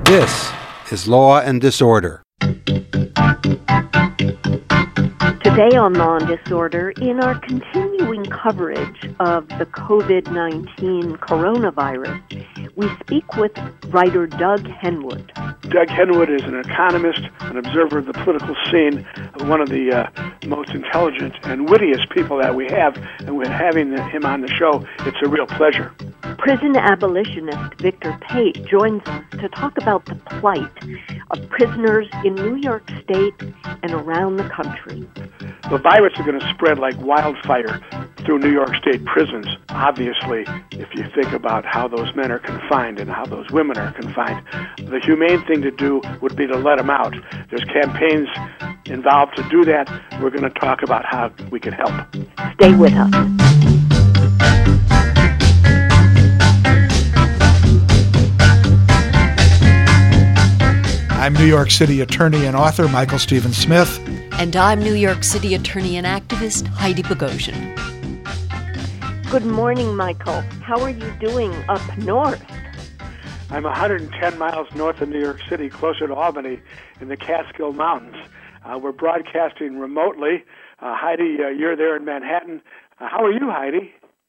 This is Law and Disorder. Today on Law and Disorder, in our continuing coverage of the COVID-19 coronavirus, we speak with writer Doug Henwood. Doug Henwood is an economist, an observer of the political scene, one of the most intelligent and wittiest people that we have, and with having him on the show, it's a real pleasure. Prison abolitionist Victor Pate joins us to talk about the plight of prisoners in New York State and around the country. The virus is going to spread like wildfire through New York State prisons. Obviously, if you think about how those men are confined and how those women are confined, the humane thing to do would be to let them out. There's campaigns involved to do that. We're going to talk about how we can help. Stay with us. I'm New York City attorney and author Michael Stephen Smith. And I'm New York City attorney and activist Heidi Bogosian. Good morning, Michael. How are you doing up north? I'm 110 miles north of New York City, closer to Albany, in the Catskill Mountains. We're broadcasting remotely. Heidi, you're there in Manhattan. How are you, Heidi?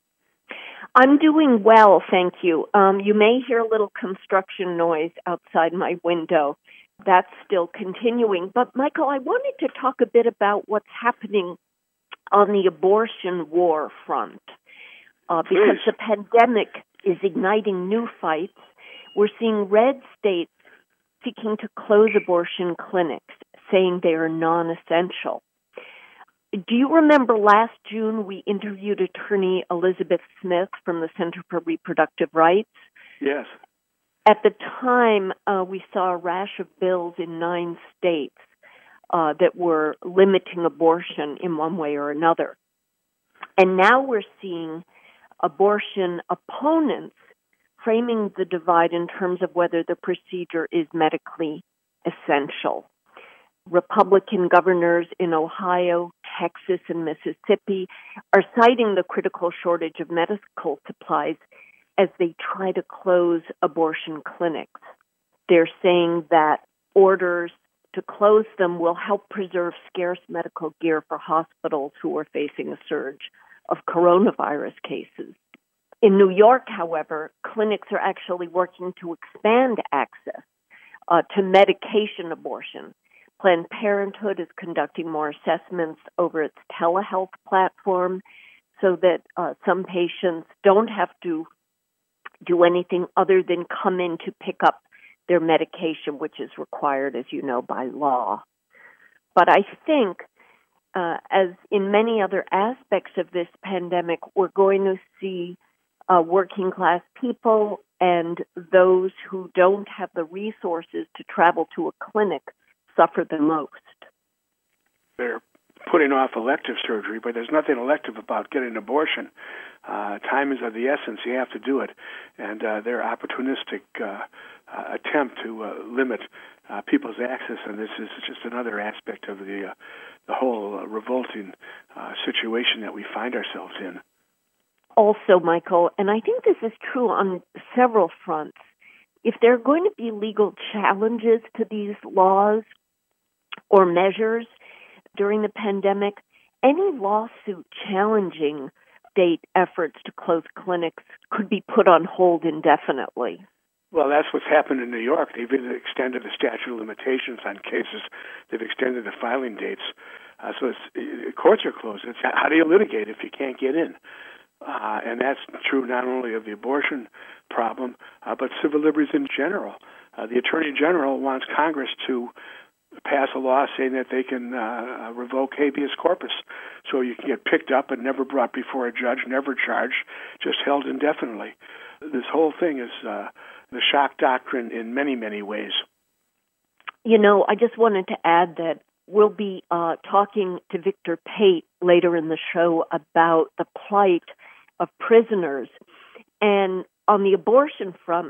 I'm doing well, thank you. You may hear a little construction noise outside my window. That's still continuing. But, Michael, I wanted to talk a bit about what's happening on the abortion war front. Because the pandemic is igniting new fights. We're seeing red states seeking to close abortion clinics, saying they are non-essential. Do you remember last June we interviewed attorney Elizabeth Smith from the Center for Reproductive Rights? Yes. At the time, we saw a rash of bills in 9 states that were limiting abortion in one way or another. And now we're seeing abortion opponents framing the divide in terms of whether the procedure is medically essential. Republican governors in Ohio, Texas, and Mississippi are citing the critical shortage of medical supplies as they try to close abortion clinics. They're saying that orders to close them will help preserve scarce medical gear for hospitals who are facing a surge of coronavirus cases. In New York, however, clinics are actually working to expand access to medication abortion. Planned Parenthood is conducting more assessments over its telehealth platform so that some patients don't have to do anything other than come in to pick up their medication, which is required, as you know, by law. But I think, as in many other aspects of this pandemic, we're going to see working class people and those who don't have the resources to travel to a clinic suffer the most. They're putting off elective surgery, but there's nothing elective about getting an abortion. Time is of the essence. You have to do it. And their opportunistic attempt to limit people's access, and this is just another aspect of the whole revolting situation that we find ourselves in. Also, Michael, and I think this is true on several fronts, if there are going to be legal challenges to these laws or measures during the pandemic, any lawsuit challenging state efforts to close clinics could be put on hold indefinitely. Well, that's what's happened in New York. They've extended the statute of limitations on cases. They've extended the filing dates. So courts are closed. It's, how do you litigate if you can't get in? And that's true not only of the abortion problem, but civil liberties in general. The Attorney General wants Congress to pass a law saying that they can revoke habeas corpus. So you can get picked up and never brought before a judge, never charged, just held indefinitely. This whole thing is the shock doctrine in many, many ways. You know, I just wanted to add that we'll be talking to Victor Pate later in the show about the plight of prisoners. And on the abortion front,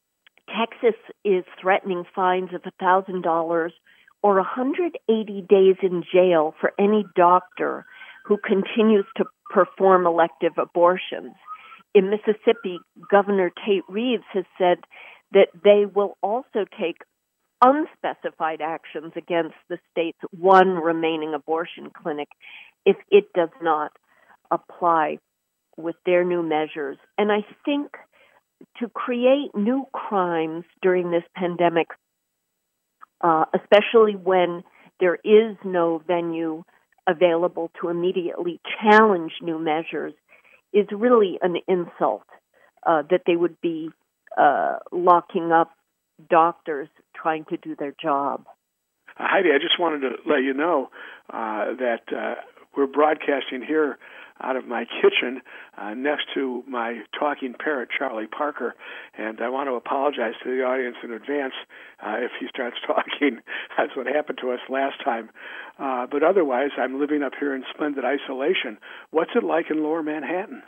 Texas is threatening fines of $1,000 or 180 days in jail for any doctor who continues to perform elective abortions. In Mississippi, Governor Tate Reeves has said that they will also take unspecified actions against the state's one remaining abortion clinic if it does not apply with their new measures. And I think to create new crimes during this pandemic, especially when there is no venue available to immediately challenge new measures, is really an insult that they would be locking up doctors trying to do their job. Heidi, I just wanted to let you know that we're broadcasting here out of my kitchen next to my talking parrot, Charlie Parker, and I want to apologize to the audience in advance if he starts talking. That's what happened to us last time. But otherwise, I'm living up here in splendid isolation. What's it like in Lower Manhattan?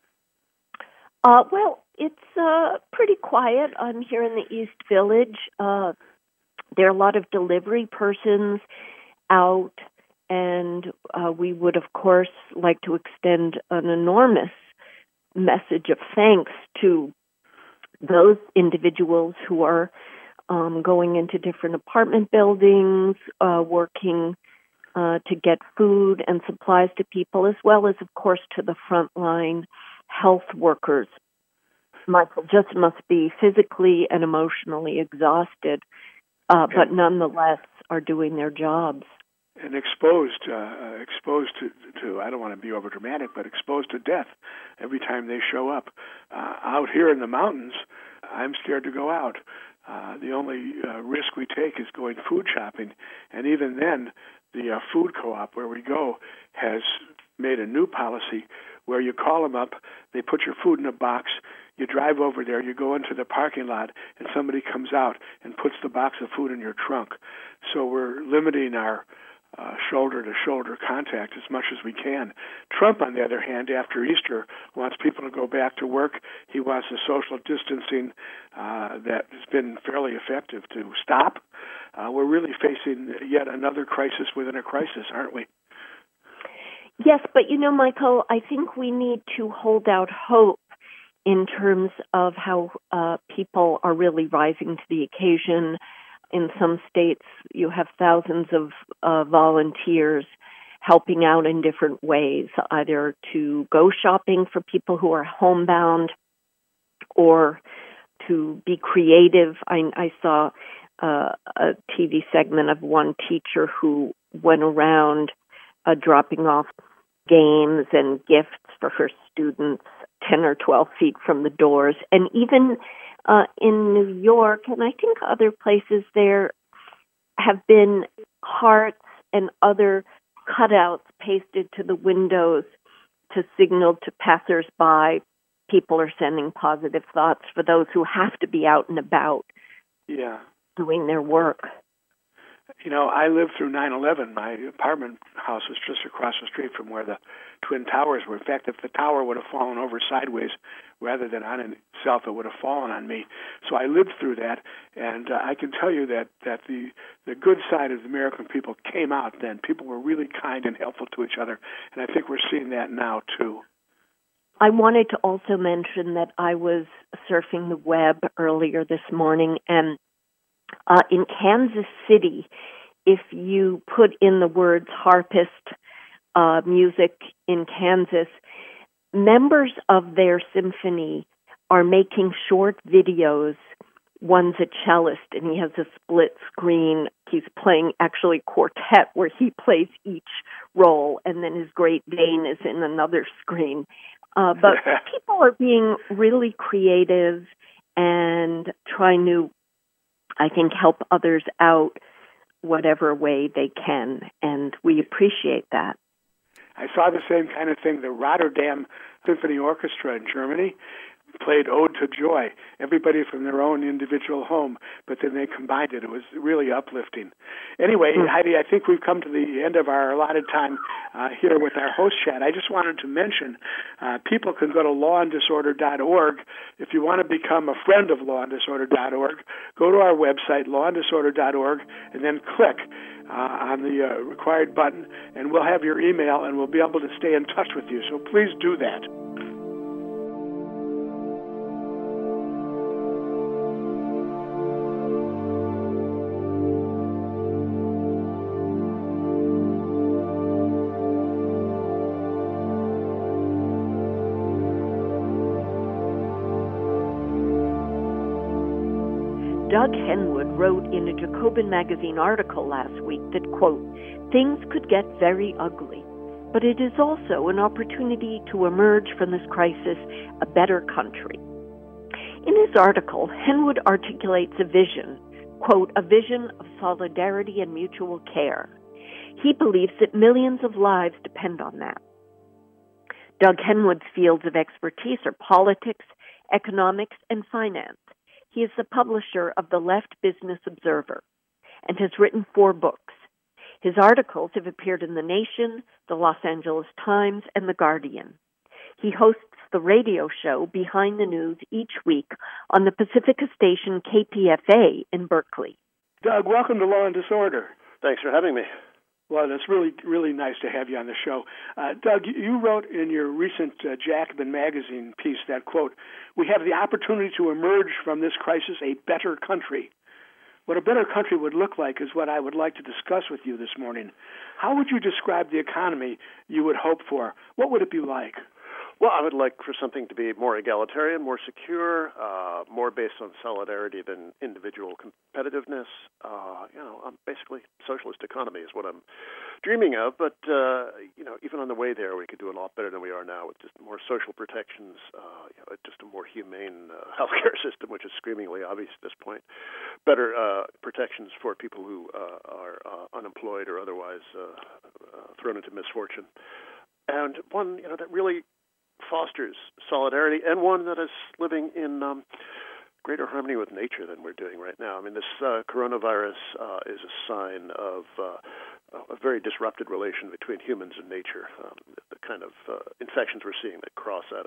Well, it's pretty quiet. I'm here in the East Village. There are a lot of delivery persons out, and we would, of course, like to extend an enormous message of thanks to those individuals who are going into different apartment buildings, working to get food and supplies to people, as well as, of course, to the frontline health workers. Michael just must be physically and emotionally exhausted, but nonetheless are doing their jobs. And exposed to I don't want to be over dramatic, but exposed to death every time they show up. Out here in the mountains, I'm scared to go out. The only risk we take is going food shopping, and even then, the food co-op where we go has made a new policy where you call them up, they put your food in a box, you drive over there, you go into the parking lot, and somebody comes out and puts the box of food in your trunk. So we're limiting our shoulder-to-shoulder contact as much as we can. Trump, on the other hand, after Easter, wants people to go back to work. He wants the social distancing that has been fairly effective to stop. We're really facing yet another crisis within a crisis, aren't we? Yes, but Michael, I think we need to hold out hope in terms of how people are really rising to the occasion. In some states, you have thousands of volunteers helping out in different ways, either to go shopping for people who are homebound or to be creative. I saw a TV segment of one teacher who went around dropping off games and gifts for her students 10 or 12 feet from the doors. And even in New York, and I think other places, there have been hearts and other cutouts pasted to the windows to signal to passersby people are sending positive thoughts for those who have to be out and about doing their work. I lived through 9/11. My apartment house was just across the street from where the Twin Towers were. In fact, if the tower would have fallen over sideways rather than on itself, it would have fallen on me. So I lived through that, and I can tell you that the good side of the American people came out then. People were really kind and helpful to each other, and I think we're seeing that now, too. I wanted to also mention that I was surfing the web earlier this morning, and in Kansas City, if you put in the words harpist music in Kansas, members of their symphony are making short videos. One's a cellist, and he has a split screen. He's playing actually quartet where he plays each role, and then his Great Dane is in another screen. But people are being really creative and trying to, I think, help others out whatever way they can, and we appreciate that. I saw the same kind of thing. The Rotterdam Symphony Orchestra in Germany played Ode to Joy, everybody from their own individual home, but then they combined it. It was really uplifting. Anyway, Heidi, I think we've come to the end of our allotted time here with our host chat. I just wanted to mention people can go to lawanddisorder.org. If you want to become a friend of lawanddisorder.org, go to our website, lawanddisorder.org, and then click on the required button, and we'll have your email, and we'll be able to stay in touch with you. So please do that. Doug Henwood wrote in a Jacobin magazine article last week that, quote, things could get very ugly, but it is also an opportunity to emerge from this crisis a better country. In his article, Henwood articulates a vision, quote, a vision of solidarity and mutual care. He believes that millions of lives depend on that. Doug Henwood's fields of expertise are politics, economics, and finance. He is the publisher of the Left Business Observer and has written 4 books. His articles have appeared in The Nation, The Los Angeles Times, and The Guardian. He hosts the radio show Behind the News each week on the Pacifica station KPFA in Berkeley. Doug, welcome to Law and Disorder. Thanks for having me. Well, it's really, really nice to have you on the show. Doug, you wrote in your recent Jacobin magazine piece that, quote, we have the opportunity to emerge from this crisis a better country. What a better country would look like is what I would like to discuss with you this morning. How would you describe the economy you would hope for? What would it be like? Well, I would like for something to be more egalitarian, more secure, more based on solidarity than individual competitiveness. Basically, socialist economy is what I'm dreaming of. But even on the way there, we could do a lot better than we are now with just more social protections, just a more humane healthcare system, which is screamingly obvious at this point. Better protections for people who are unemployed or otherwise thrown into misfortune, and one that really fosters solidarity, and one that is living in greater harmony with nature than we're doing right now. I mean, this coronavirus is a sign of a very disrupted relation between humans and nature. The kind of infections we're seeing that cross out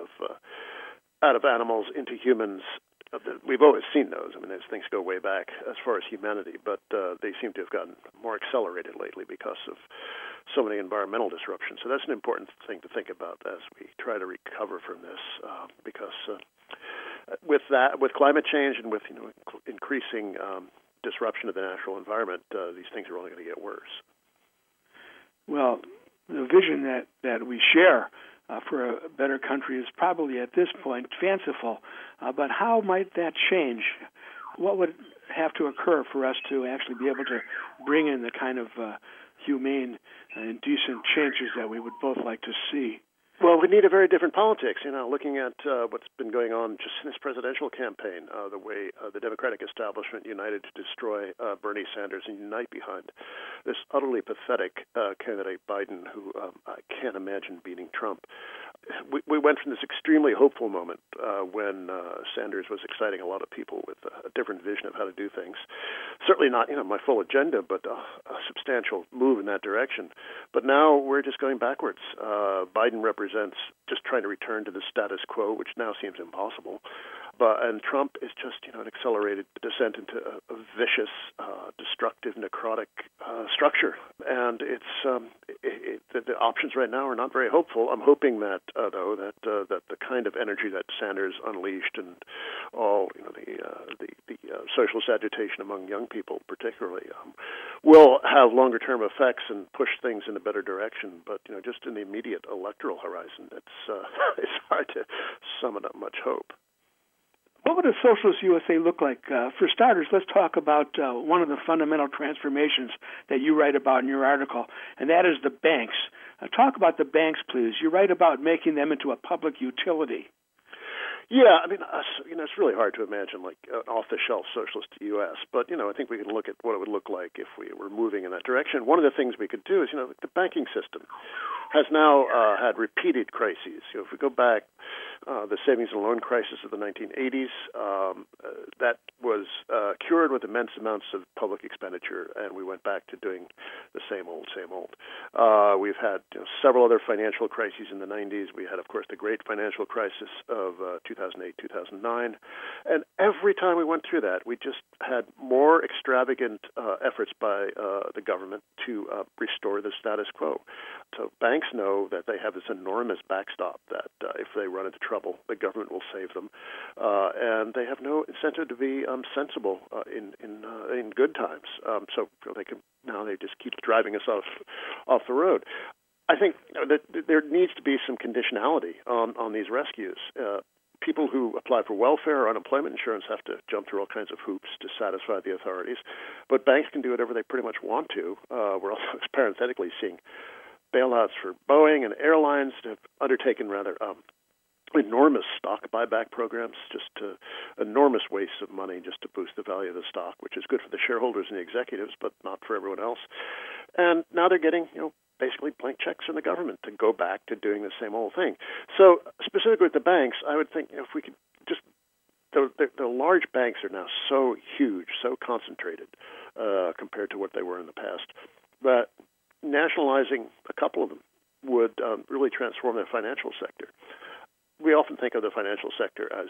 of animals into humans. We've always seen those. I mean, those things go way back as far as humanity, but they seem to have gotten more accelerated lately because of so many environmental disruptions. So that's an important thing to think about as we try to recover from this, because with climate change and with increasing disruption of the natural environment, these things are only going to get worse. Well, the vision that we share for a better country is probably at this point fanciful, but how might that change? What would have to occur for us to actually be able to bring in the kind of humane and decent changes that we would both like to see? Well, we need a very different politics. Looking at what's been going on just in this presidential campaign, the way the Democratic establishment united to destroy Bernie Sanders and unite behind this utterly pathetic candidate Biden, who I can't imagine beating Trump. We went from this extremely hopeful moment when Sanders was exciting a lot of people with a different vision of how to do things. Certainly not, my full agenda, but a substantial move in that direction. But now we're just going backwards. Biden represents just trying to return to the status quo, which now seems impossible. And Trump is just, an accelerated descent into a vicious, destructive, necrotic structure. And the options right now are not very hopeful. I'm hoping that, though, that the kind of energy that Sanders unleashed and all, the socialist agitation among young people, particularly, will have longer-term effects and push things in a better direction. But just in the immediate electoral horizon, it's hard to summon up much hope. What would a socialist USA look like? For starters, let's talk about one of the fundamental transformations that you write about in your article, and that is the banks. Talk about the banks, please. You write about making them into a public utility. Yeah, I mean, it's really hard to imagine like an off-the-shelf socialist U.S., but, I think we can look at what it would look like if we were moving in that direction. One of the things we could do is, the banking system has now had repeated crises. If we go back, the savings and loan crisis of the 1980s, that was cured with immense amounts of public expenditure, and we went back to doing the same old. We've had several other financial crises in the 90s. We had, of course, the great financial crisis of 2008, 2009. And every time we went through that, we just had more extravagant efforts by the government to restore the status quo. So banks know that they have this enormous backstop that if they run into trouble, the government will save them. And they have no incentive to be sensible in good times. So they just keep driving us off the road. I think that there needs to be some conditionality on these rescues. people who apply for welfare or unemployment insurance have to jump through all kinds of hoops to satisfy the authorities. But banks can do whatever they pretty much want to. We're also parenthetically seeing bailouts for Boeing and airlines have undertaken rather enormous stock buyback programs, just enormous wastes of money just to boost the value of the stock, which is good for the shareholders and the executives, but not for everyone else. And now they're getting, basically blank checks from the government to go back to doing the same old thing. So specifically with the banks, I would think if we could just the large banks are now so huge, so concentrated compared to what they were in the past, that nationalizing a couple of them would really transform the financial sector. We often think of the financial sector as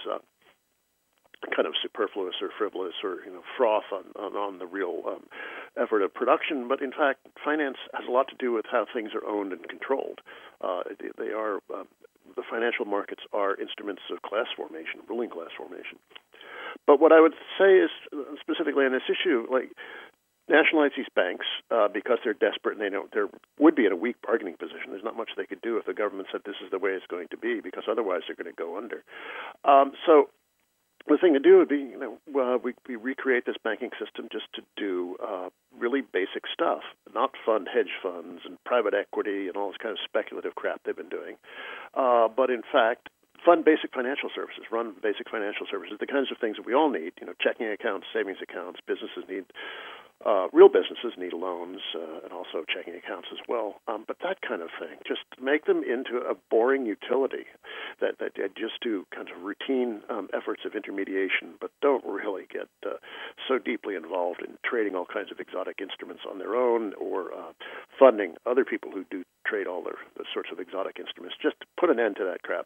kind of superfluous or frivolous or froth on the real effort of production, but in fact, finance has a lot to do with how things are owned and controlled. They are the financial markets are instruments of class formation, ruling class formation. But what I would say is specifically on this issue, nationalize these banks because they're desperate and they would be in a weak bargaining position. There's not much they could do if the government said this is the way it's going to be, because otherwise they're going to go under. So the thing to do would be, we recreate this banking system just to do really basic stuff, not fund hedge funds and private equity and all this kind of speculative crap they've been doing, but in fact fund basic financial services, run basic financial services, the kinds of things that we all need, checking accounts, savings accounts. Businesses need real businesses need loans and also checking accounts as well. But that kind of thing, just make them into a boring utility that just do kind of routine efforts of intermediation, but don't really get so deeply involved in trading all kinds of exotic instruments on their own or funding other people who do trade all the sorts of exotic instruments. Just put an end to that crap.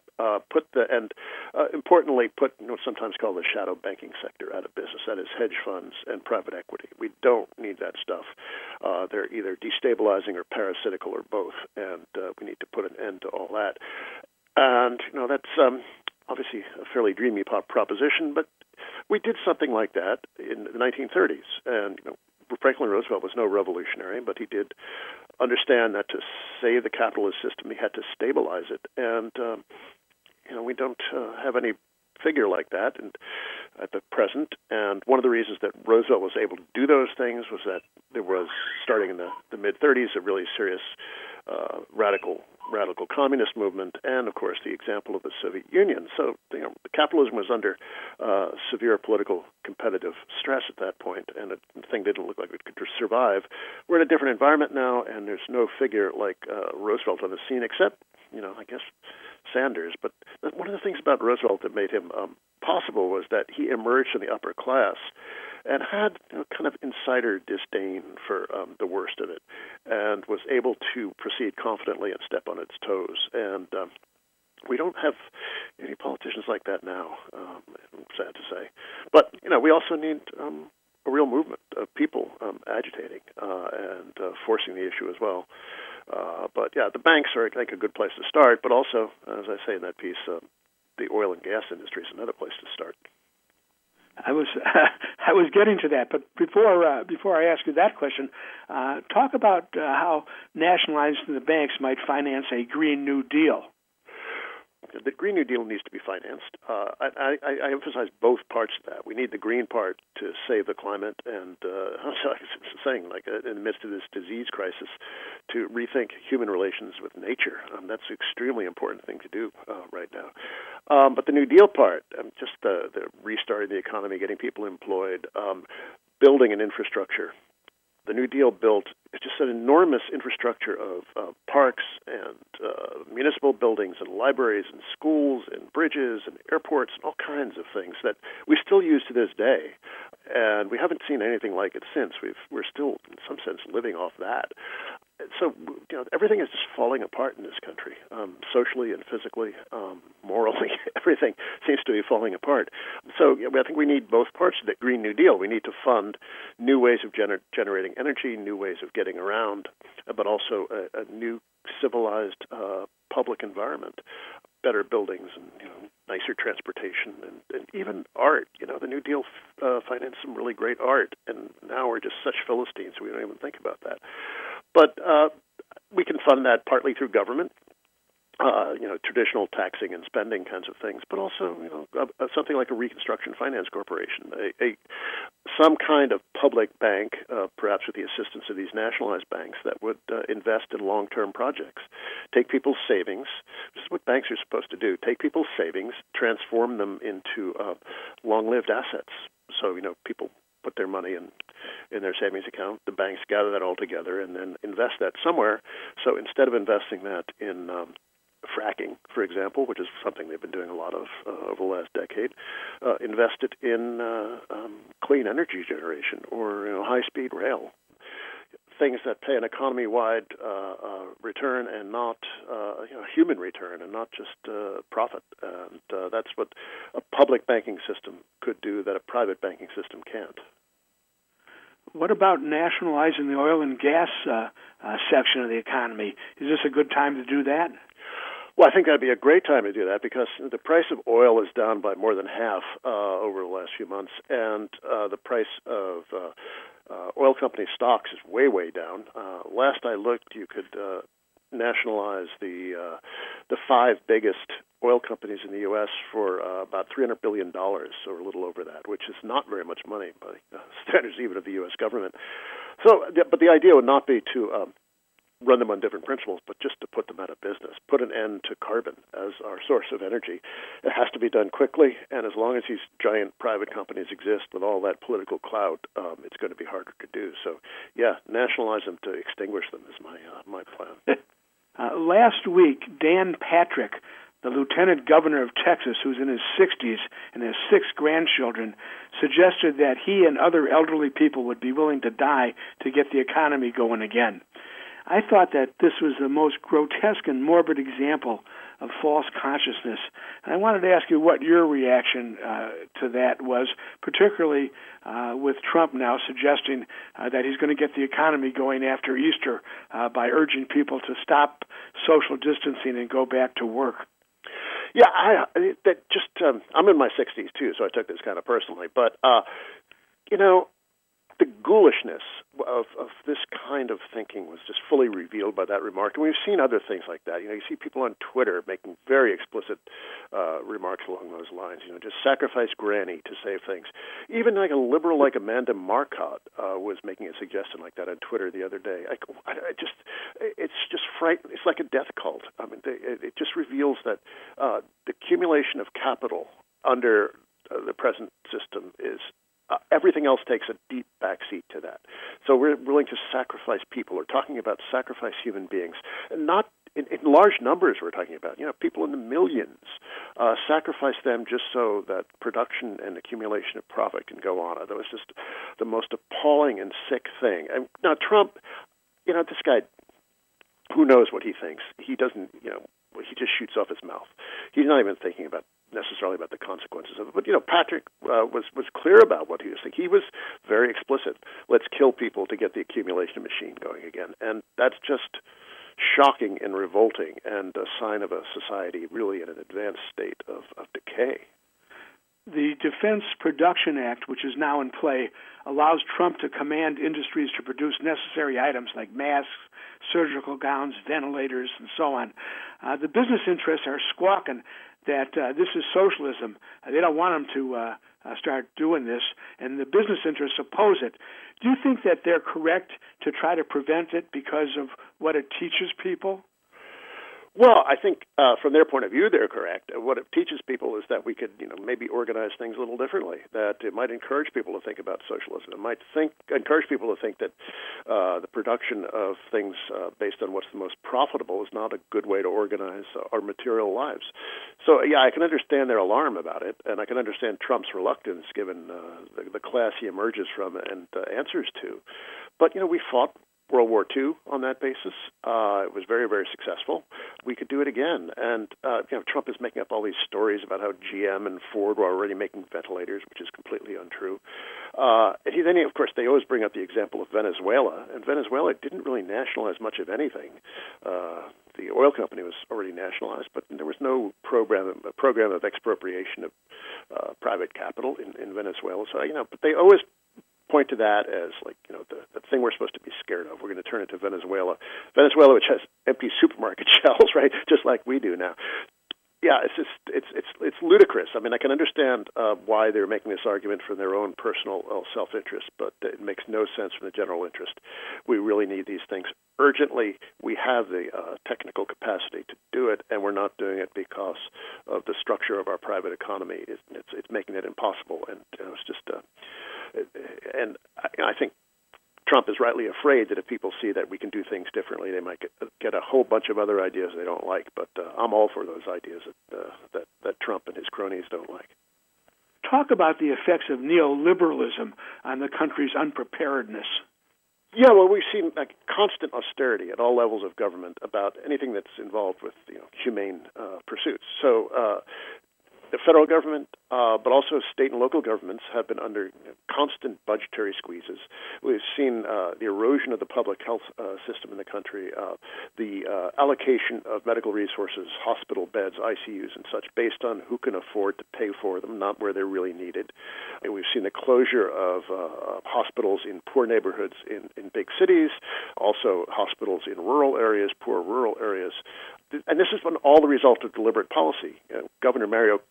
Importantly, put what's sometimes called the shadow banking sector out of business. That is hedge funds and private equity. We don't need that stuff. They're either destabilizing or parasitical or both, and we need to put an end to all that. And that's obviously a fairly dreamy proposition, but we did something like that in the 1930s, and Franklin Roosevelt was no revolutionary, but he did understand that to save the capitalist system, he had to stabilize it. And we don't have any figure like that at the present. And one of the reasons that Roosevelt was able to do those things was that there was, starting in the mid-30s, a really serious radical communist movement, and of course the example of the Soviet Union. So capitalism was under severe political competitive stress at that point, and the thing didn't look like it could survive. We're in a different environment now, and there's no figure like Roosevelt on the scene, except I guess Sanders. But one of the things about Roosevelt that made him possible was that he emerged from the upper class and had kind of insider disdain for the worst of it, and was able to proceed confidently and step on its toes. And we don't have any politicians like that now, sad to say. But, we also need a real movement of people agitating and forcing the issue as well. But, the banks are, I think, a good place to start, but also, as I say in that piece, the oil and gas industry is another place to start. I was getting to that, but before I ask you that question, talk about how nationalizing the banks might finance a Green New Deal. The Green New Deal needs to be financed. I emphasize both parts of that. We need the green part to save the climate, and in the midst of this disease crisis, to rethink human relations with nature. That's an extremely important thing to do right now. But the New Deal part, just the restarting the economy, getting people employed, building an infrastructure. The New Deal built just an enormous infrastructure of parks and municipal buildings and libraries and schools and bridges and airports and all kinds of things that we still use to this day. And we haven't seen anything like it since. We're still, in some sense, living off that. So, everything is just falling apart in this country, socially and physically, morally. Everything seems to be falling apart. So, I think we need both parts of the Green New Deal. We need to fund new ways of generating energy, new ways of getting around, but also a new civilized public environment, better buildings and nicer transportation and even art. The New Deal financed some really great art, and now we're just such Philistines we don't even think about that. But we can fund that partly through government, traditional taxing and spending kinds of things, but also, something like a Reconstruction Finance Corporation, some kind of public bank, perhaps with the assistance of these nationalized banks, that would invest in long-term projects. Take people's savings. This is what banks are supposed to do. Take people's savings, transform them into long-lived assets. So, people put their money in their savings account. The banks gather that all together and then invest that somewhere. So instead of investing that in fracking, for example, which is something they've been doing a lot of over the last decade, invest it in clean energy generation or high-speed rail, things that pay an economy-wide return and not human return and not just profit. And that's what a public banking system could do that a private banking system can't. What about nationalizing the oil and gas section of the economy? Is this a good time to do that? Well, I think that'd be a great time to do that because the price of oil is down by more than half over the last few months, and the price of oil company stocks is way, way down. Last I looked, you could nationalize the 5 biggest oil companies in the U.S. for about $300 billion, or a little over that, which is not very much money by standards even of the U.S. government. So, but the idea would not be to run them on different principles, but just to put them out of business, put an end to carbon as our source of energy. It has to be done quickly, and as long as these giant private companies exist with all that political clout, it's going to be harder to do. So, nationalize them to extinguish them is my plan. Last week, Dan Patrick, the lieutenant governor of Texas, who's in his 60s and has 6 grandchildren, suggested that he and other elderly people would be willing to die to get the economy going again. I thought that this was the most grotesque and morbid example of false consciousness. And I wanted to ask you what your reaction to that was, particularly with Trump now suggesting that he's going to get the economy going after Easter by urging people to stop social distancing and go back to work. Yeah, I'm in my 60s too, so I took this kind of personally. But the ghoulishness of this kind of thinking was just fully revealed by that remark. And we've seen other things like that. You see people on Twitter making very explicit remarks along those lines. Just sacrifice granny to save things. Even like a liberal like Amanda Marcotte was making a suggestion like that on Twitter the other day. It's just frightening. It's like a death cult. I mean, it just reveals that the accumulation of capital under the present system is everything else takes a deep backseat to that. So we're willing to sacrifice people. We're talking about sacrifice human beings, and not in large numbers. We're talking about people in the millions. Sacrifice them just so that production and accumulation of profit can go on. That was just the most appalling and sick thing. And now Trump, this guy, who knows what he thinks? He doesn't. He just shoots off his mouth. He's not even thinking necessarily about the consequences of it. But, Patrick was clear about what he was thinking. He was very explicit. Let's kill people to get the accumulation machine going again. And that's just shocking and revolting and a sign of a society really in an advanced state of decay. The Defense Production Act, which is now in play, allows Trump to command industries to produce necessary items like masks, surgical gowns, ventilators, and so on. The business interests are squawking that this is socialism. They don't want him to start doing this, and the business interests oppose it. Do you think that they're correct to try to prevent it because of what it teaches people? Well, I think from their point of view, they're correct. What it teaches people is that we could, maybe organize things a little differently. That it might encourage people to think about socialism. It might encourage people to think that the production of things based on what's the most profitable is not a good way to organize our material lives. So, I can understand their alarm about it, and I can understand Trump's reluctance given the class he emerges from and answers to. But, we fought World War II on that basis. It was very, very successful. We could do it again. And, Trump is making up all these stories about how GM and Ford were already making ventilators, which is completely untrue. And then, of course, they always bring up the example of Venezuela. And Venezuela didn't really nationalize much of anything. The oil company was already nationalized, but there was no program of expropriation of private capital in Venezuela. So, but they always point to that as the thing we're supposed to be scared of. We're going to turn into Venezuela, which has empty supermarket shelves, right, just like we do now. Yeah, it's ludicrous. I mean, I can understand why they're making this argument for their own personal self-interest, but it makes no sense from the general interest. We really need these things urgently. We have the technical capacity to do it, and we're not doing it because of the structure of our private economy. It's making it impossible, and it's just. And I think Trump is rightly afraid that if people see that we can do things differently, they might get a whole bunch of other ideas they don't like. But I'm all for those ideas that Trump and his cronies don't like. Talk about the effects of neoliberalism on the country's unpreparedness. Yeah, well, we've seen constant austerity at all levels of government about anything that's involved with humane pursuits. So the federal government, but also state and local governments, have been under constant budgetary squeezes. We've seen the erosion of the public health system in the country, the allocation of medical resources, hospital beds, ICUs, and such, based on who can afford to pay for them, not where they're really needed. And we've seen the closure of hospitals in poor neighborhoods in big cities, also hospitals in rural areas, poor rural areas. And this has been all the result of deliberate policy. Governor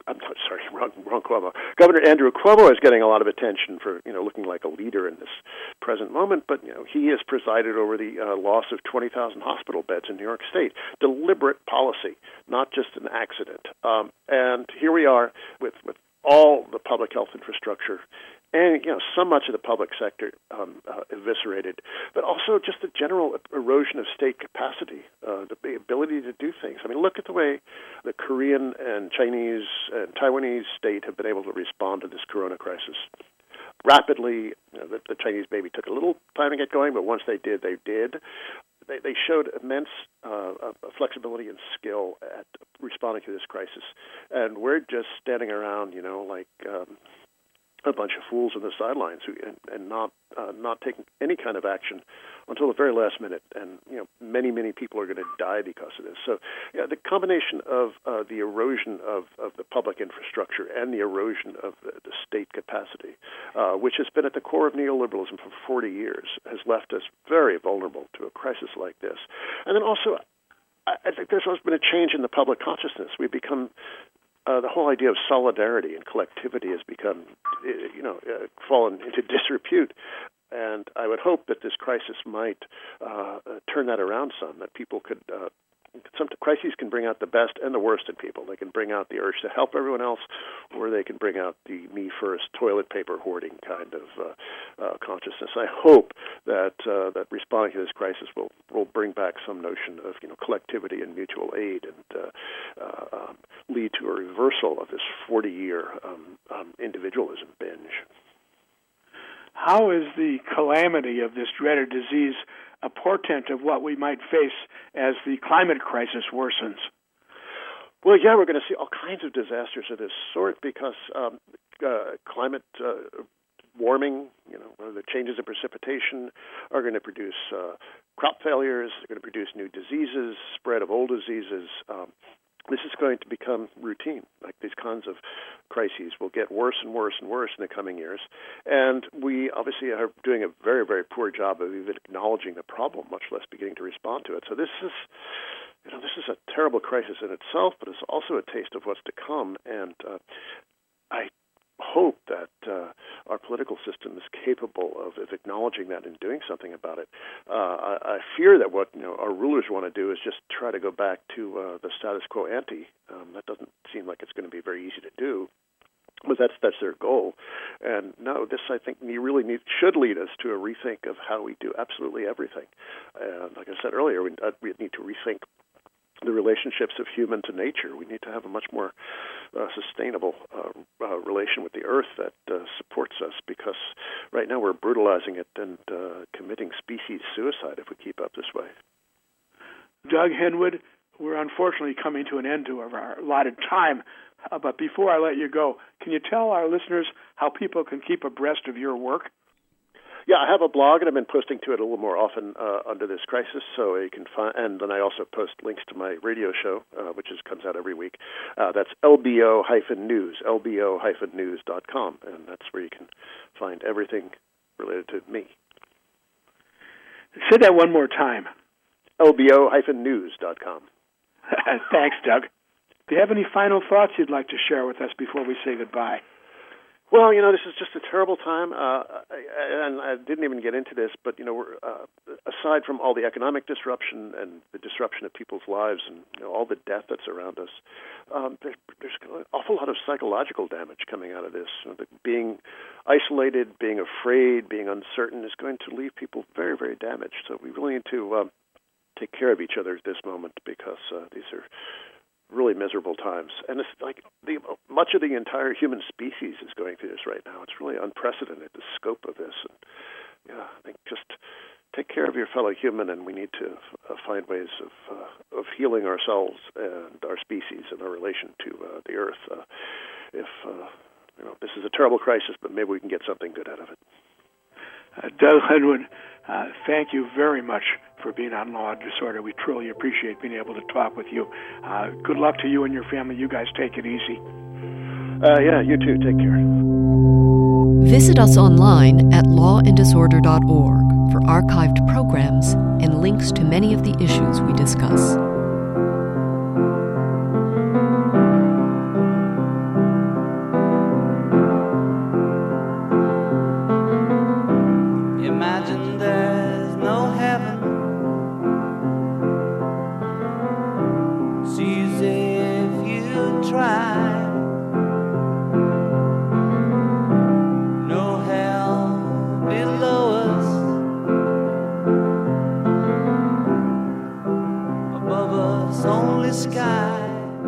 Cuomo. Governor Andrew Cuomo is getting a lot of attention for looking like a leader in this present moment, but he has presided over the loss of 20,000 hospital beds in New York State. Deliberate policy, not just an accident. And here we are with all the public health infrastructure. And, so much of the public sector eviscerated, but also just the general erosion of state capacity, the ability to do things. I mean, look at the way the Korean and Chinese and Taiwanese state have been able to respond to this corona crisis. Rapidly, the Chinese maybe took a little time to get going, but once they did, they did. They showed immense flexibility and skill at responding to this crisis. And we're just standing around, like a bunch of fools on the sidelines and not taking any kind of action until the very last minute. And many people are going to die because of this. So the combination of the erosion of the public infrastructure and the erosion of the state capacity, which has been at the core of neoliberalism for 40 years, has left us very vulnerable to a crisis like this. And then also, I think there's also been a change in the public consciousness. We've become the whole idea of solidarity and collectivity has become, fallen into disrepute. And I would hope that this crisis might turn that around some, that people could some crises can bring out the best and the worst in people. They can bring out the urge to help everyone else, or they can bring out the me-first, toilet paper hoarding kind of consciousness. I hope that that responding to this crisis will bring back some notion of collectivity and mutual aid, and lead to a reversal of this 40-year individualism binge. How is the calamity of this dreaded disease a portent of what we might face as the climate crisis worsens? Well, yeah, we're going to see all kinds of disasters of this sort because climate warming, the changes in precipitation are going to produce crop failures, they're going to produce new diseases, spread of old diseases. This is going to become routine. Like these kinds of crises will get worse and worse and worse in the coming years. And we obviously are doing a very, very poor job of even acknowledging the problem, much less beginning to respond to it. So this is a terrible crisis in itself, but it's also a taste of what's to come. And I hope that our political system is capable of acknowledging that and doing something about it. I fear that what our rulers want to do is just try to go back to the status quo ante. That doesn't seem like it's going to be very easy to do, but that's their goal. And no, this I think should lead us to a rethink of how we do absolutely everything. And like I said earlier, we need to rethink the relationships of human to nature. We need to have a much more sustainable relation with the earth that supports us, because right now we're brutalizing it and committing species suicide if we keep up this way. Doug Henwood, we're unfortunately coming to an end of our allotted time, but before I let you go, can you tell our listeners how people can keep abreast of your work? Yeah, I have a blog, and I've been posting to it a little more often under this crisis. So you can find, and then I also post links to my radio show, which comes out every week. That's LBO-news, LBO-news.com, and that's where you can find everything related to me. Say that one more time. LBO-news.com. Thanks, Doug. Do you have any final thoughts you'd like to share with us before we say goodbye? Well, this is just a terrible time, and I didn't even get into this, but, we're, aside from all the economic disruption and the disruption of people's lives and all the death that's around us, there's an awful lot of psychological damage coming out of this. Being isolated, being afraid, being uncertain is going to leave people very, very damaged. So we really need to take care of each other at this moment because these are really miserable times. And it's like much of the entire human species is going through this right now. It's really unprecedented, the scope of this. And, I think just take care of your fellow human, and we need to find ways of healing ourselves and our species and our relation to the earth. This is a terrible crisis, but maybe we can get something good out of it. Doug Henwood, thank you very much for being on Law and Disorder. We truly appreciate being able to talk with you. Good luck to you and your family. You guys take it easy. Yeah, you too. Take care. Visit us online at lawanddisorder.org for archived programs and links to many of the issues we discuss. Imagine there's no heaven. It's easy if you try. No hell below us. Above us, only sky.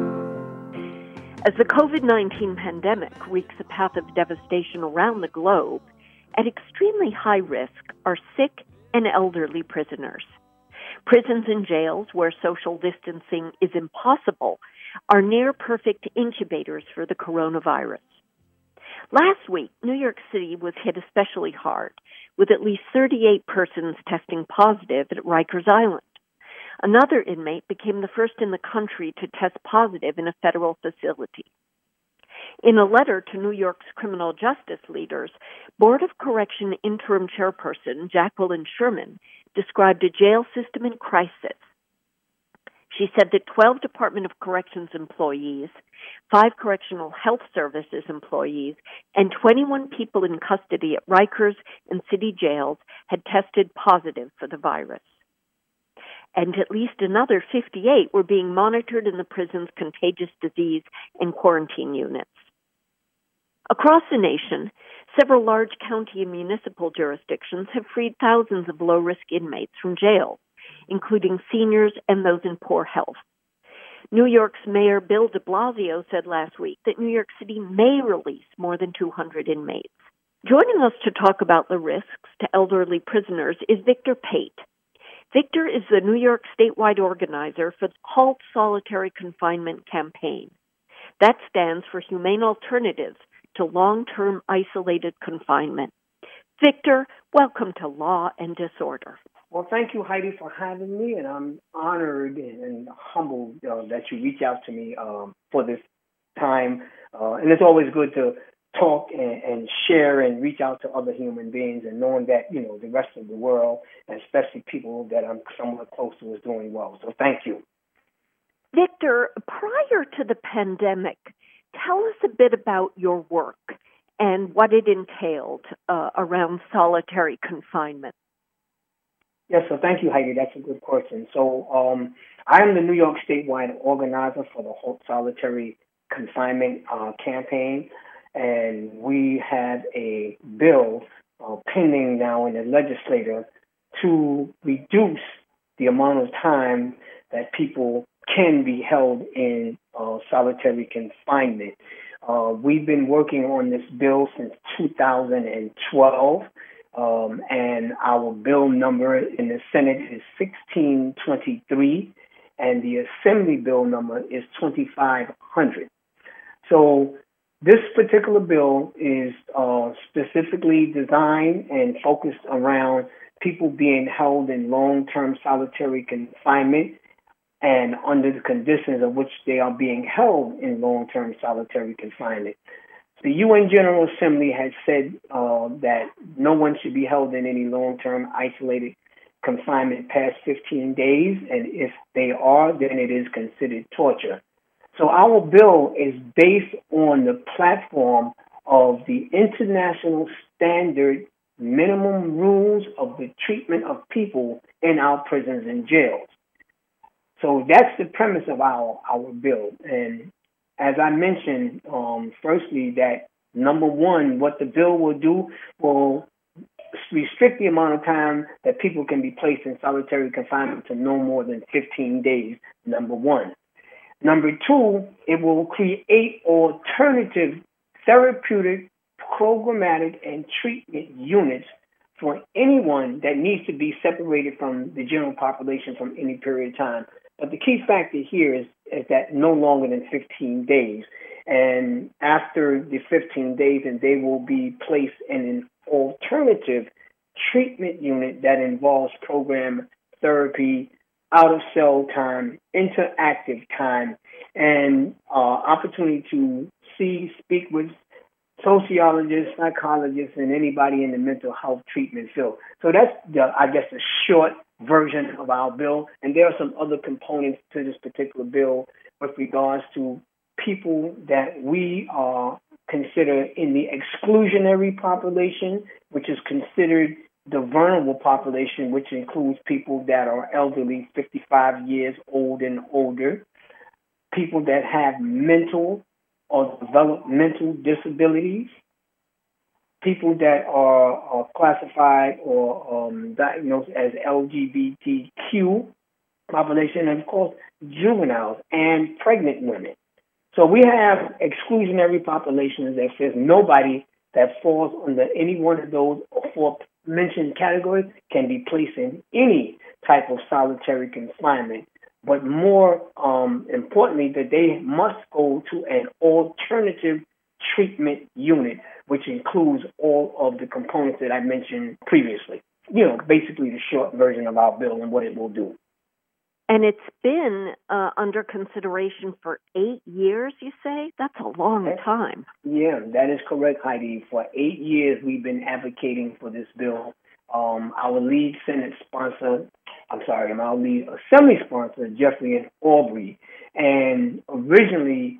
As the COVID-19 pandemic wreaks a path of devastation around the globe, at extremely high risk are sick and elderly prisoners. Prisons and jails where social distancing is impossible are near-perfect incubators for the coronavirus. Last week, New York City was hit especially hard, with at least 38 persons testing positive at Rikers Island. Another inmate became the first in the country to test positive in a federal facility. In a letter to New York's criminal justice leaders, Board of Correction interim chairperson Jacqueline Sherman described a jail system in crisis. She said that 12 Department of Corrections employees, 5 Correctional Health Services employees, and 21 people in custody at Rikers and city jails had tested positive for the virus. And at least another 58 were being monitored in the prison's contagious disease and quarantine units. Across the nation, several large county and municipal jurisdictions have freed thousands of low-risk inmates from jail, including seniors and those in poor health. New York's Mayor Bill de Blasio said last week that New York City may release more than 200 inmates. Joining us to talk about the risks to elderly prisoners is Victor Pate. Victor is the New York statewide organizer for the Halt Solitary Confinement campaign. That stands for Humane Alternatives to Long-Term Isolated Confinement. Victor, welcome to Law and Disorder. Well, thank you, Heidi, for having me, and I'm honored and humbled that you reach out to me for this time. And it's always good to talk and share and reach out to other human beings, and knowing that, the rest of the world, and especially people that I'm somewhat close to, is doing well. So thank you. Victor, prior to the pandemic, tell us a bit about your work and what it entailed around solitary confinement. Yes, so thank you, Heidi. That's a good question. So I am the New York statewide organizer for the Halt Solitary Confinement campaign, and we have a bill pending now in the legislature to reduce the amount of time that people can be held in solitary confinement. We've been working on this bill since 2012, and our bill number in the Senate is 1623, and the Assembly bill number is 2500. So this particular bill is specifically designed and focused around people being held in long-term solitary confinement and under the conditions of which they are being held in long-term solitary confinement. The UN General Assembly has said that no one should be held in any long-term isolated confinement past 15 days, and if they are, then it is considered torture. So our bill is based on the platform of the international standard minimum rules of the treatment of people in our prisons and jails. So that's the premise of our bill. And as I mentioned, firstly, that number one, what the bill will do will restrict the amount of time that people can be placed in solitary confinement to no more than 15 days, number one. Number two, it will create alternative therapeutic, programmatic, and treatment units for anyone that needs to be separated from the general population from any period of time. But the key factor here is that no longer than 15 days. And after the 15 days, and they will be placed in an alternative treatment unit that involves program therapy, out-of-cell time, interactive time, and opportunity to speak with sociologists, psychologists, and anybody in the mental health treatment field. So that's, a short version of our bill. And there are some other components to this particular bill with regards to people that we consider in the exclusionary population, which is considered the vulnerable population, which includes people that are elderly, 55 years old and older, people that have mental or developmental disabilities, people that are classified or diagnosed as LGBTQ population, and of course, juveniles and pregnant women. So we have exclusionary populations that says nobody that falls under any one of those four mentioned categories can be placed in any type of solitary confinement. But more importantly, that they must go to an alternative treatment unit, which includes all of the components that I mentioned previously. Basically the short version of our bill and what it will do. And it's been under consideration for 8 years, you say? That's a long time. Yeah, that is correct, Heidi. For 8 years, we've been advocating for this bill. Our lead Assembly sponsor, Jeffrey and Aubrey, and originally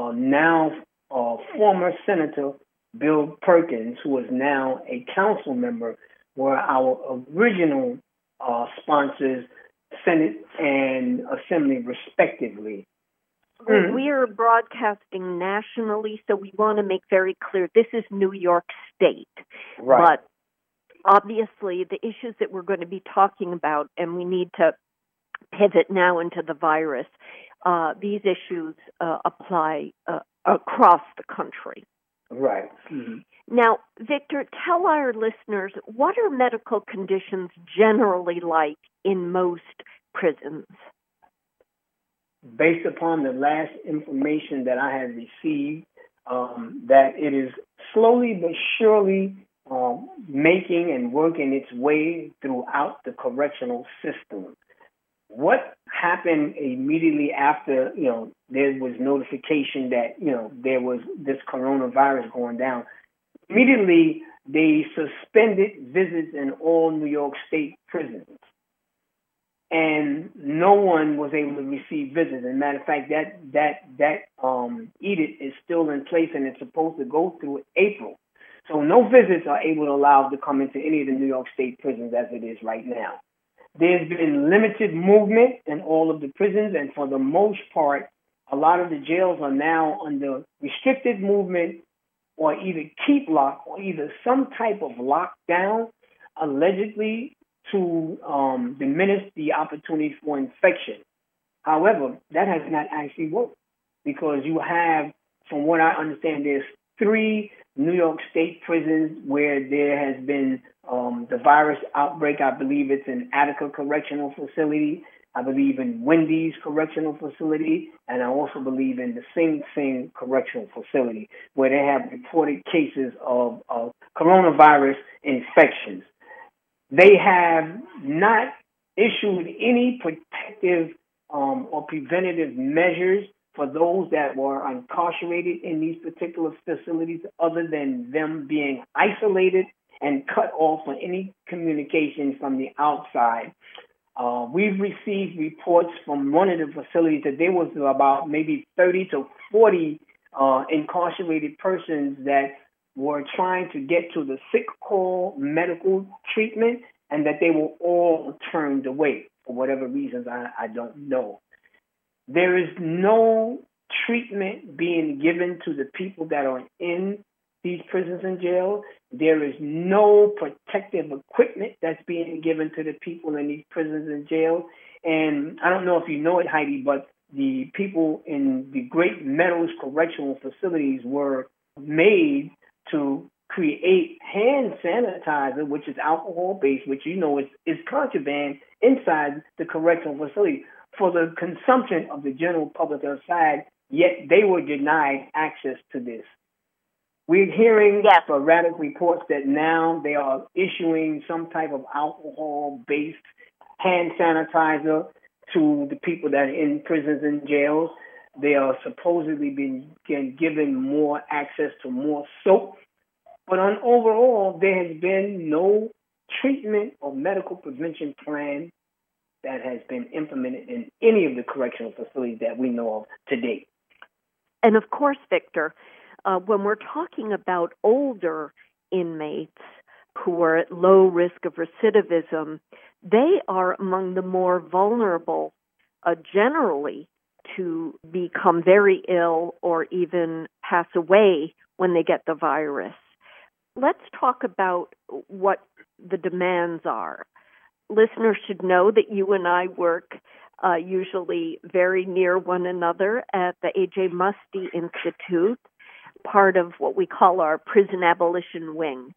former Senator Bill Perkins, who is now a council member, were our original sponsors, Senate and Assembly, respectively. We are broadcasting nationally, so we want to make very clear this is New York State. Right. But obviously, the issues that we're going to be talking about, and we need to pivot now into the virus, these issues apply across the country. Right. Mm-hmm. Now, Victor, tell our listeners, what are medical conditions generally like in most prisons? Based upon the last information that I have received, that it is slowly but surely making and working its way throughout the correctional system. What happened immediately after, there was notification that, there was this coronavirus going down? Immediately, they suspended visits in all New York State prisons. And no one was able to receive visits. As a matter of fact, that edict is still in place, and it's supposed to go through April. So no visits are able to allow to come into any of the New York State prisons as it is right now. There's been limited movement in all of the prisons, and for the most part, a lot of the jails are now under restricted movement or either keep lock or either some type of lockdown, allegedly to diminish the opportunity for infection. However, that has not actually worked because you have, from what I understand, there's 3 New York State prisons where there has been the virus outbreak. I believe it's in Attica Correctional Facility. I believe in Wendy's Correctional Facility. And I also believe in the Sing Sing Correctional Facility, where they have reported cases of coronavirus infections. They have not issued any protective or preventative measures for those that were incarcerated in these particular facilities, other than them being isolated and cut off on any communication from the outside. We've received reports from one of the facilities that there was about maybe 30 to 40 incarcerated persons that were trying to get to the sick call medical treatment, and that they were all turned away for whatever reasons I don't know. There is no treatment being given to the people that are in these prisons and jails. There is no protective equipment that's being given to the people in these prisons and jails. And I don't know if you know it, Heidi, but the people in the Great Meadows Correctional Facilities were made to create hand sanitizer, which is alcohol-based, which you know is contraband inside the correctional facility for the consumption of the general public outside, yet they were denied access to this. We're hearing sporadic reports that now they are issuing some type of alcohol-based hand sanitizer to the people that are in prisons and jails. They are supposedly being given more access to more soap. But overall, there has been no treatment or medical prevention plan that has been implemented in any of the correctional facilities that we know of to date. And of course, Victor, when we're talking about older inmates who are at low risk of recidivism, they are among the more vulnerable generally to become very ill or even pass away when they get the virus. Let's talk about what the demands are. Listeners should know that you and I work usually very near one another at the A.J. Muste Institute, part of what we call our prison abolition wing.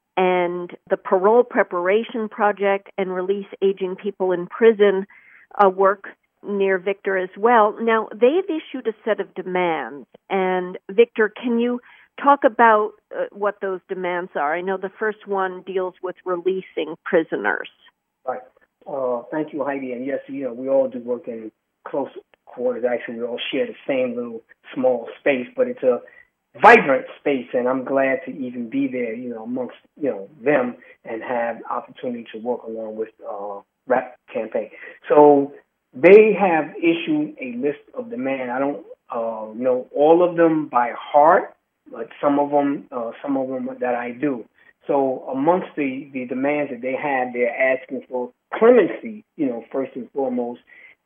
And the Parole Preparation Project and Release Aging People in Prison work near Victor as well. Now, they've issued a set of demands. And Victor, can you talk about what those demands are? I know the first one deals with releasing prisoners. Right. Thank you, Heidi. And yes, we all do work in close quarters. Actually, we all share the same little small space, but it's a vibrant space, and I'm glad to even be there, amongst, them and have opportunity to work along with RAP campaign. So they have issued a list of demands. I don't know all of them by heart, but some of them that I do. So amongst the demands that they have, they're asking for clemency, first and foremost,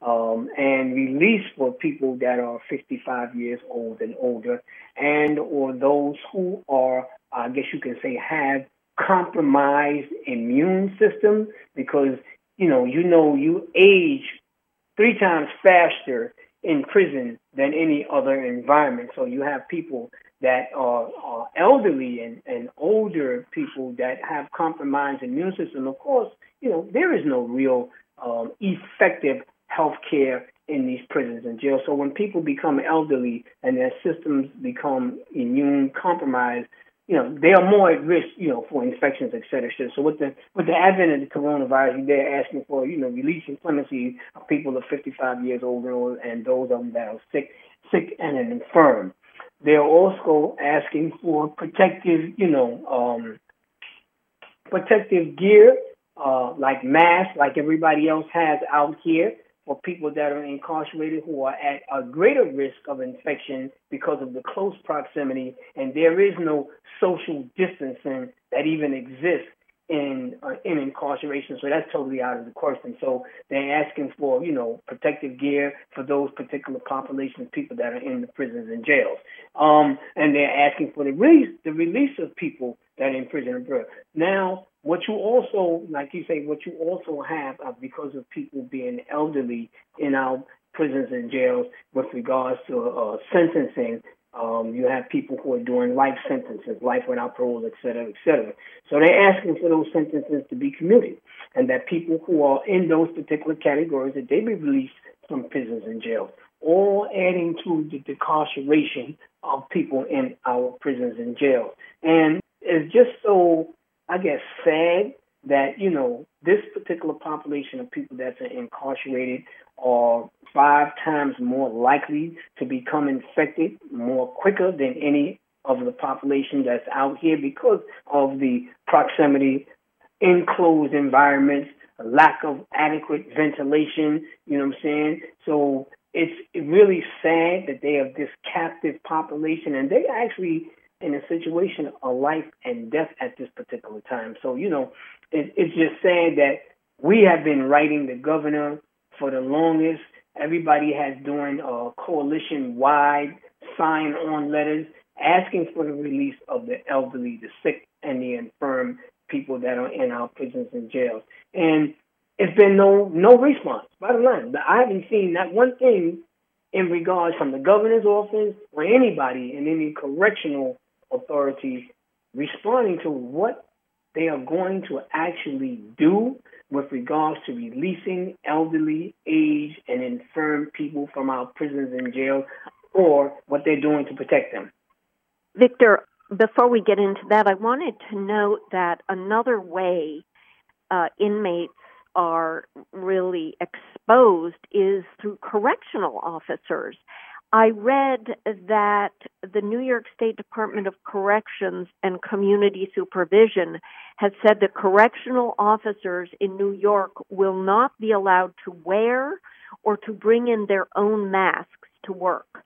and release for people that are 55 years old and older, and or those who are, I guess you can say, have compromised immune system, because, you age 3 times faster in prison than any other environment. So you have people that are elderly and older people that have compromised immune system. Of course, there is no real effective health care in these prisons and jails. So when people become elderly and their systems become immune compromised, they are more at risk, for infections, et cetera. So with the advent of the coronavirus, they're asking for, releasing clemency of people of 55 years old and those of them that are sick and infirm. They're also asking for protective gear, like masks, like everybody else has out here, for people that are incarcerated who are at a greater risk of infection because of the close proximity, and there is no social distancing that even exists in incarceration. So that's totally out of the question. So they're asking for, protective gear for those particular populations of people that are in the prisons and jails. And they're asking for the release of people that are in prison and jail. Now, what you also, like you say, what you also have because of people being elderly in our prisons and jails with regards to sentencing, you have people who are doing life sentences, life without parole, et cetera, et cetera. So they're asking for those sentences to be commuted, and that people who are in those particular categories, that they be released from prisons and jails, all adding to the decarceration of people in our prisons and jails. And it's just so, I guess, sad that, this particular population of people that's incarcerated are 5 times more likely to become infected more quicker than any of the population that's out here because of the proximity, enclosed environments, a lack of adequate ventilation, you know what I'm saying? So it's really sad that they have this captive population, and they actually in a situation of life and death at this particular time. So, it's just sad that we have been writing the governor for the longest. Everybody has doing coalition-wide sign-on letters asking for the release of the elderly, the sick, and the infirm people that are in our prisons and jails. And it's been no response. Bottom line, I haven't seen that one thing in regards from the governor's office or anybody in any correctional authority responding to what they are going to actually do with regards to releasing elderly, aged, and infirm people from our prisons and jails, or what they're doing to protect them. Victor, before we get into that, I wanted to note that another way inmates are really exposed is through correctional officers. I read that the New York State Department of Corrections and Community Supervision has said that correctional officers in New York will not be allowed to wear or to bring in their own masks to work.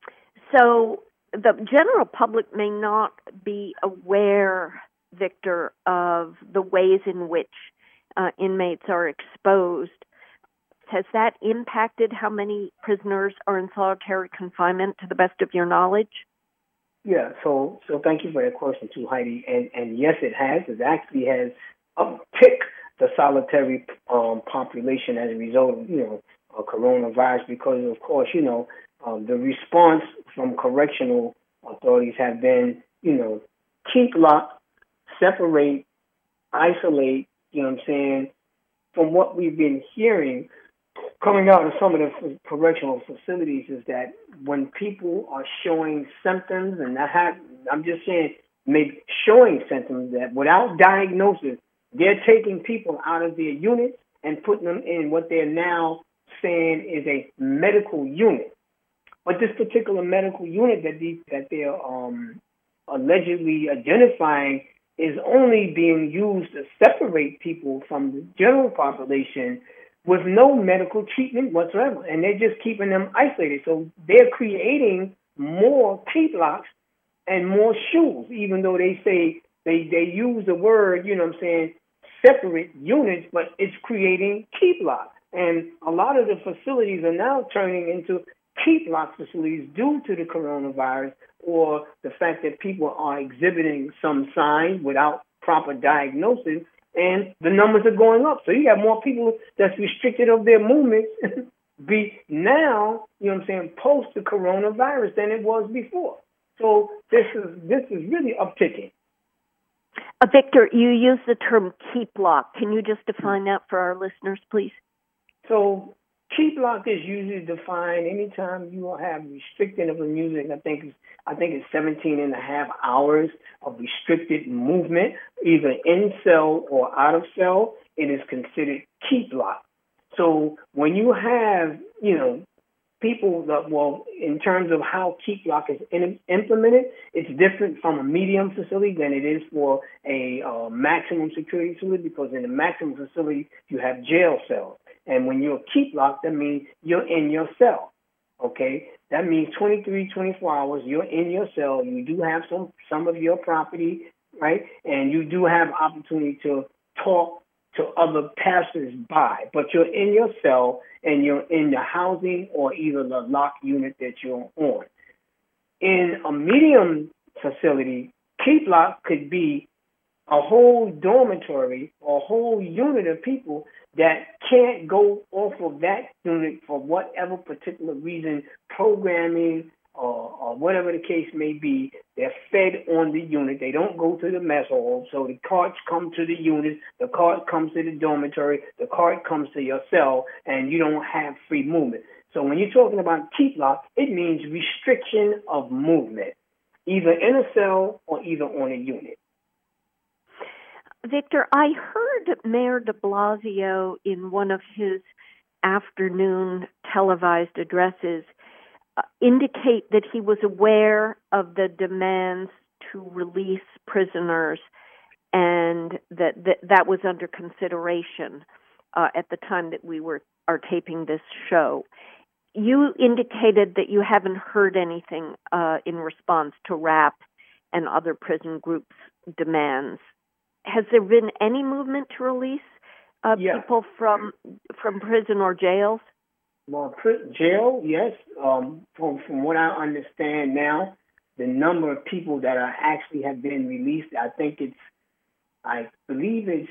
So the general public may not be aware, Victor, of the ways in which inmates are exposed. Has that impacted how many prisoners are in solitary confinement, to the best of your knowledge? Yeah, so thank you for that question too, Heidi. And yes, it has. It actually has upticked the solitary population as a result of coronavirus because, of course, the response from correctional authorities have been, keep locked, separate, isolate, from what we've been hearing coming out of some of the correctional facilities is that when people are showing symptoms, and I'm just saying, maybe showing symptoms that without diagnosis, they're taking people out of their units and putting them in what they're now saying is a medical unit. But this particular medical unit that they're allegedly identifying is only being used to separate people from the general population with no medical treatment whatsoever. And they're just keeping them isolated. So they're creating more keep locks and more shoes, even though they say they use the word, separate units, but it's creating keep locks. And a lot of the facilities are now turning into keep lock facilities due to the coronavirus or the fact that people are exhibiting some signs without proper diagnosis, and the numbers are going up. So you got more people that's restricted of their movements be now, post the coronavirus than it was before. So this is really upticking. Victor, you use the term keep lock. Can you just define that for our listeners, please? So keep lock is usually defined anytime you have restricted of the music. I think it's 17 and a half hours of restricted movement, either in cell or out of cell. It is considered keep lock. So when you have, people that, in terms of how keep lock is implemented, it's different from a medium facility than it is for a maximum security facility, because in the maximum facility, you have jail cells. And when you're keep lock, that means you're in your cell, okay? That means 23, 24 hours, you're in your cell. You do have some of your property, right? And you do have opportunity to talk to other passers-by, but you're in your cell and you're in the housing or either the locked unit that you're on. In a medium facility, keep lock could be a whole dormitory or a whole unit of people that can't go off of that unit for whatever particular reason, programming or whatever the case may be. They're fed on the unit. They don't go to the mess hall. So the carts come to the unit, the cart comes to the dormitory, the cart comes to your cell, and you don't have free movement. So when you're talking about keep lock, it means restriction of movement, either in a cell or either on a unit. Victor, I heard Mayor de Blasio in one of his afternoon televised addresses indicate that he was aware of the demands to release prisoners and that was under consideration at the time that we are taping this show. You indicated that you haven't heard anything in response to RAP and other prison groups' demands. Has there been any movement to release people from prison or jails? Well, jail, yes. From what I understand now, the number of people that are actually have been released, I believe it's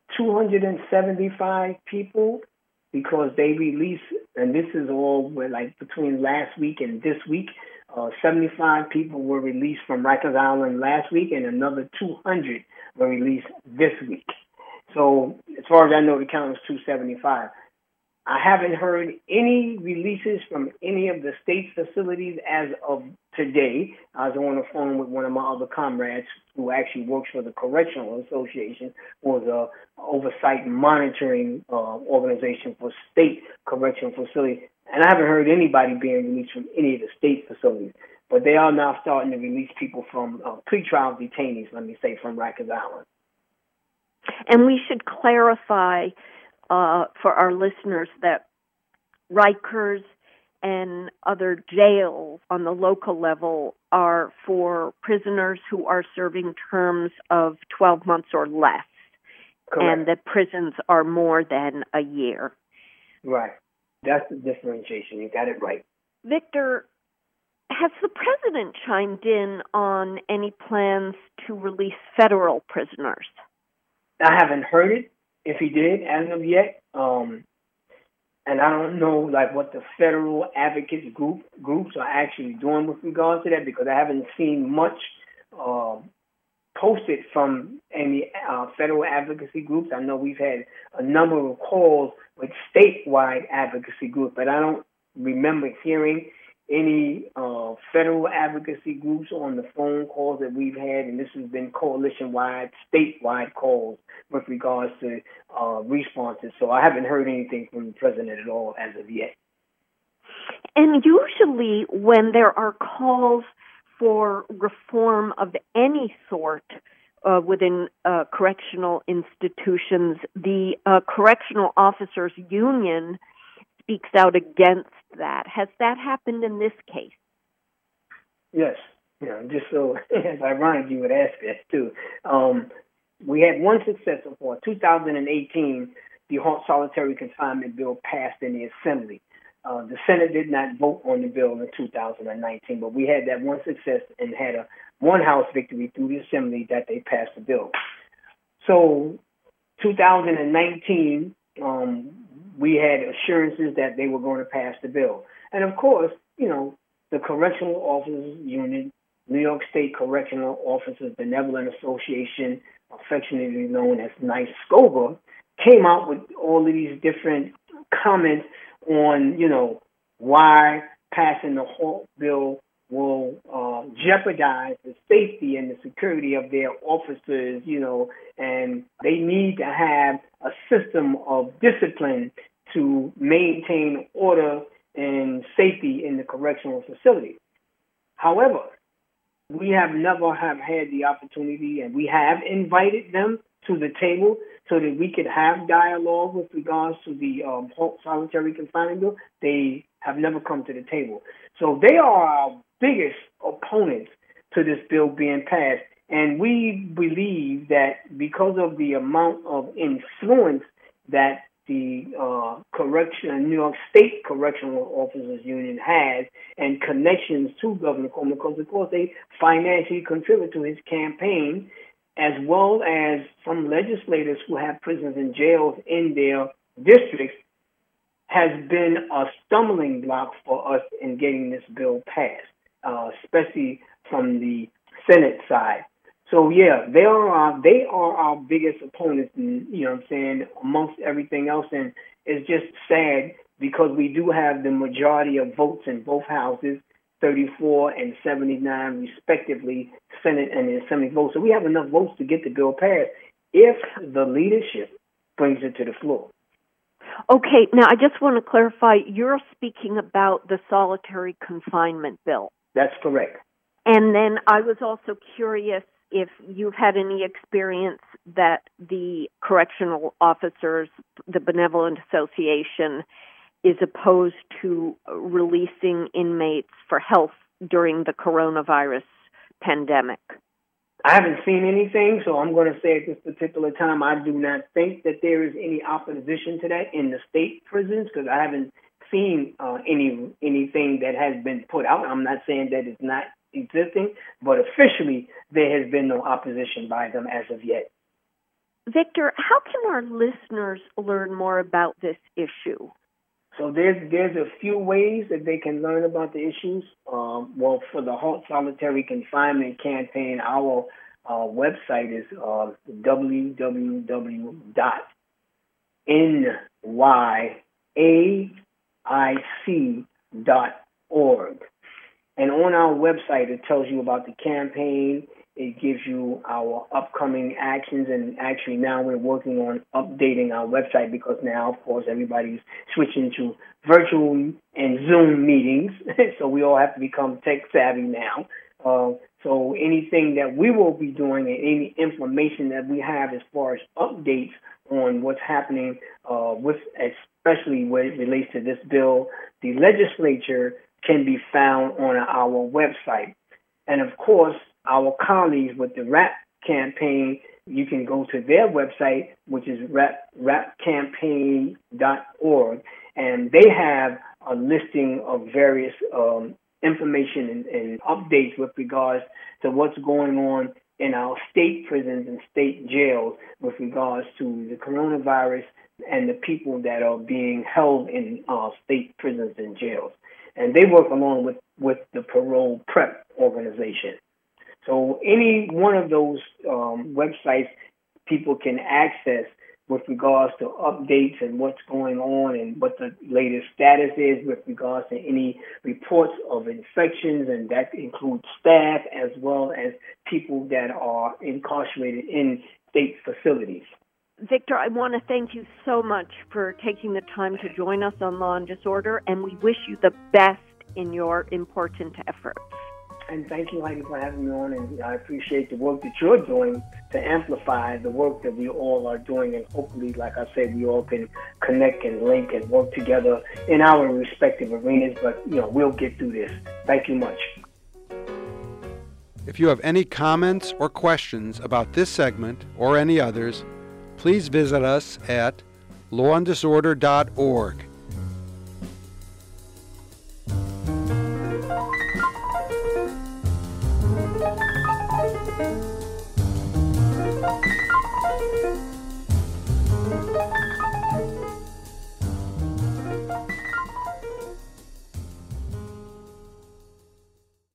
275 people, because they released, and this is all between last week and this week, 75 people were released from Rikers Island last week, and another 200 were released this week. So as far as I know, the count is 275. I haven't heard any releases from any of the state facilities as of today. I was on the phone with one of my other comrades who actually works for the Correctional Association, was a oversight and monitoring organization for state correctional facilities. And I haven't heard anybody being released from any of the state facilities. But they are now starting to release people from pretrial detainees, let me say, from Rikers Island. And we should clarify for our listeners that Rikers and other jails on the local level are for prisoners who are serving terms of 12 months or less. Correct. And that prisons are more than a year. Right. That's the differentiation. You got it right. Victor, has the president chimed in on any plans to release federal prisoners? I haven't heard it, if he did, as of yet. And I don't know what the federal advocates groups are actually doing with regards to that, because I haven't seen much posted from any federal advocacy groups. I know we've had a number of calls with statewide advocacy groups, but I don't remember hearing any federal advocacy groups on the phone calls that we've had, and this has been coalition-wide, statewide calls with regards to responses. So I haven't heard anything from the president at all as of yet. And usually when there are calls for reform of any sort within correctional institutions, the Correctional Officers Union speaks out against that. Has that happened in this case? Yes. Just so it's ironic you would ask that too. We had one success so far. 2018, the Halt Solitary Confinement Bill passed in the Assembly. The Senate did not vote on the bill in 2019, but we had that one success and had a one-house victory through the Assembly that they passed the bill. So 2019, we had assurances that they were going to pass the bill. And of course, the Correctional Officers Union, New York State Correctional Officers Benevolent Association, affectionately known as NYSCOBA, came out with all of these different comments on, why passing the Halt bill will jeopardize the safety and the security of their officers, and they need to have a system of discipline to maintain order and safety in the correctional facility. However, we have never have had the opportunity, and we have invited them to the table so that we could have dialogue with regards to the Halt Solitary Confinement Bill. They have never come to the table. So they are our biggest opponents to this bill being passed. And we believe that because of the amount of influence that the New York State Correctional Officers Union has and connections to Governor Cuomo, because of course they financially contribute to his campaign, as well as some legislators who have prisons and jails in their districts, has been a stumbling block for us in getting this bill passed, especially from the Senate side. So yeah, they are our biggest opponents, and amongst everything else. And it's just sad because we do have the majority of votes in both houses, 34 and 79 respectively, Senate and the Assembly votes. So we have enough votes to get the bill passed if the leadership brings it to the floor. Okay, now I just want to clarify, you're speaking about the solitary confinement bill. That's correct. And then I was also curious if you've had any experience that the correctional officers, the Benevolent Association, is opposed to releasing inmates for health during the coronavirus pandemic. I haven't seen anything, so I'm going to say at this particular time I do not think that there is any opposition to that in the state prisons, because I haven't seen anything that has been put out. I'm not saying that it's not existing, but officially there has been no opposition by them as of yet. Victor, how can our listeners learn more about this issue? So there's a few ways that they can learn about the issues. Well, for the Halt Solitary Confinement campaign, our website is www.nyaic.org. And on our website, it tells you about the campaign. It gives you our upcoming actions, and actually now we're working on updating our website because now, of course, everybody's switching to virtual and Zoom meetings, so we all have to become tech-savvy now. So anything that we will be doing and any information that we have as far as updates on what's happening especially when it relates to this bill, the legislature can be found on our website. And, of course, our colleagues with the RAP campaign, you can go to their website, which is rapcampaign.org, and they have a listing of various information and updates with regards to what's going on in our state prisons and state jails with regards to the coronavirus and the people that are being held in state prisons and jails. And they work along with the Parole Prep organization. So any one of those websites people can access with regards to updates and what's going on and what the latest status is with regards to any reports of infections, and that includes staff as well as people that are incarcerated in state facilities. Victor, I want to thank you so much for taking the time to join us on Law and Disorder, and we wish you the best in your important efforts. And thank you, Heidi, for having me on, and I appreciate the work that you're doing to amplify the work that we all are doing, and hopefully, like I said, we all can connect and link and work together in our respective arenas, but, we'll get through this. Thank you much. If you have any comments or questions about this segment or any others, please visit us at lawanddisorder.org.